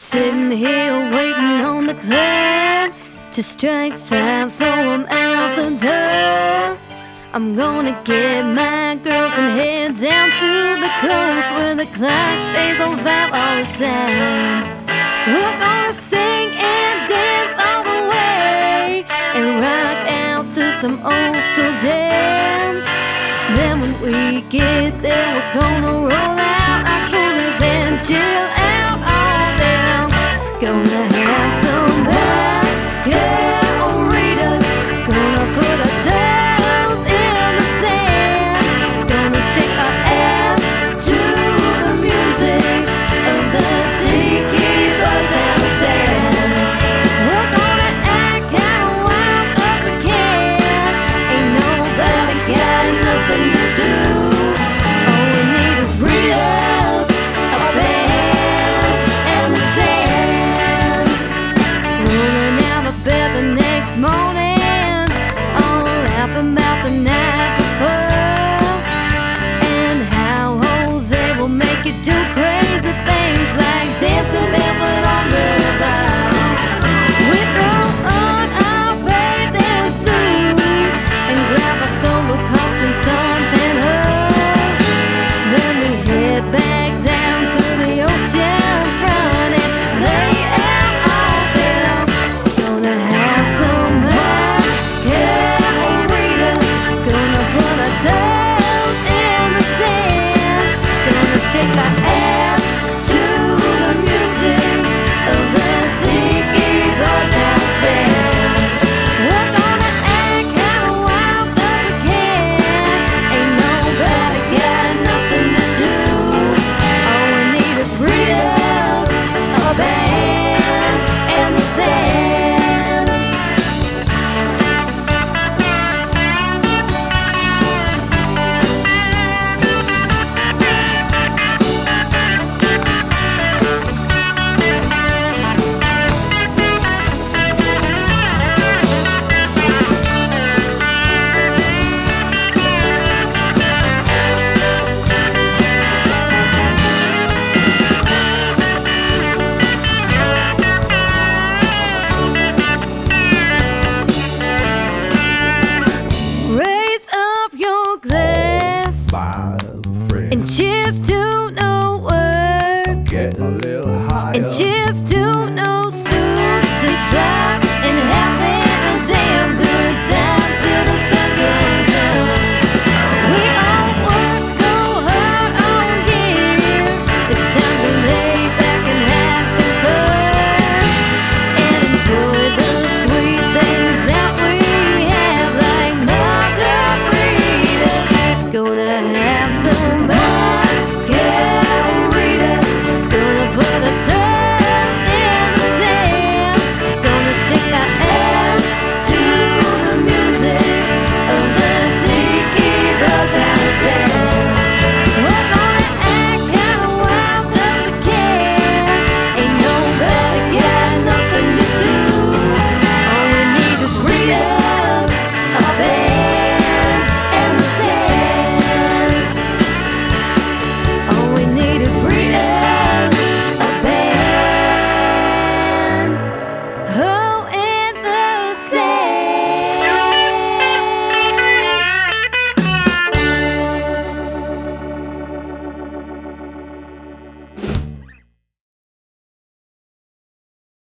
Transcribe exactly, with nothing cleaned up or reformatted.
sitting here waiting on the club to strike five, so I'm out the door. I'm gonna get my girls and head down to the coast where the clock stays on five all the time. We're gonna sing and dance all the way and rock out to some old school jams. Then when we get there, we're gonna roll out our coolers and chill out all day long. Gonna